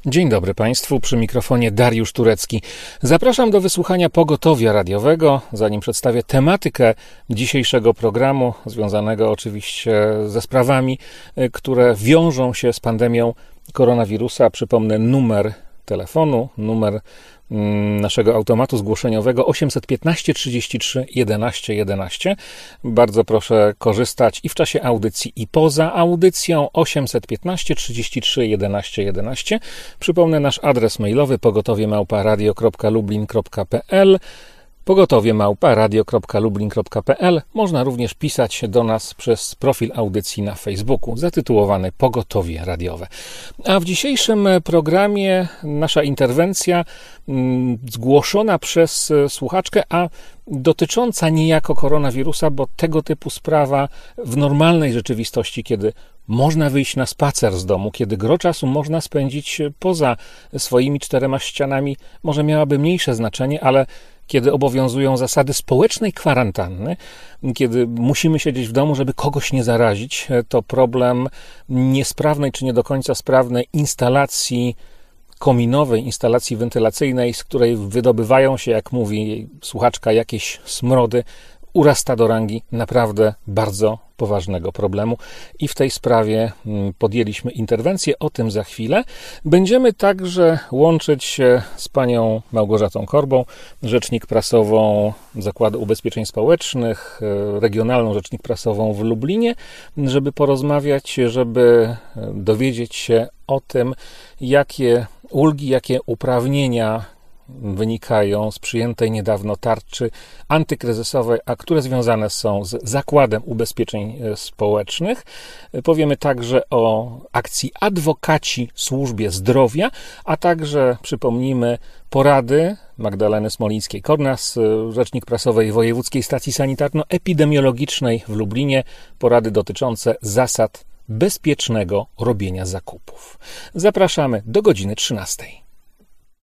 Dzień dobry Państwu, przy mikrofonie Dariusz Turecki. Zapraszam do wysłuchania pogotowia radiowego, zanim przedstawię tematykę dzisiejszego programu, związanego oczywiście ze sprawami, które wiążą się z pandemią koronawirusa. Przypomnę numer telefonu, numer naszego automatu zgłoszeniowego 815 33 11 11. Bardzo proszę korzystać i w czasie audycji, i poza audycją. 815 33 11 11. Przypomnę nasz adres mailowy pogotowie@radio.lublin.pl, pogotowie@radio.lublin.pl. Można również pisać do nas przez profil audycji na Facebooku zatytułowany Pogotowie Radiowe. A w dzisiejszym programie nasza interwencja zgłoszona przez słuchaczkę, a dotycząca niejako koronawirusa, bo tego typu sprawa w normalnej rzeczywistości, kiedy można wyjść na spacer z domu, kiedy gro czasu można spędzić poza swoimi czterema ścianami, może miałaby mniejsze znaczenie, ale kiedy obowiązują zasady społecznej kwarantanny, kiedy musimy siedzieć w domu, żeby kogoś nie zarazić, to problem niesprawnej czy nie do końca sprawnej instalacji kominowej, instalacji wentylacyjnej, z której wydobywają się, jak mówi słuchaczka, jakieś smrody, urasta do rangi naprawdę bardzo poważnego problemu i w tej sprawie podjęliśmy interwencję. O tym za chwilę. Będziemy także łączyć się z panią Małgorzatą Korbą, rzecznik prasową Zakładu Ubezpieczeń Społecznych, regionalną rzecznik prasową w Lublinie, żeby porozmawiać, żeby dowiedzieć się o tym, jakie ulgi, jakie uprawnienia wynikają z przyjętej niedawno tarczy antykryzysowej, a które związane są z Zakładem Ubezpieczeń Społecznych. Powiemy także o akcji Adwokaci Służbie Zdrowia, a także przypomnimy porady Magdaleny Smolińskiej-Kornas, rzecznik prasowej Wojewódzkiej Stacji Sanitarno-Epidemiologicznej w Lublinie, porady dotyczące zasad bezpiecznego robienia zakupów. Zapraszamy do godziny 13.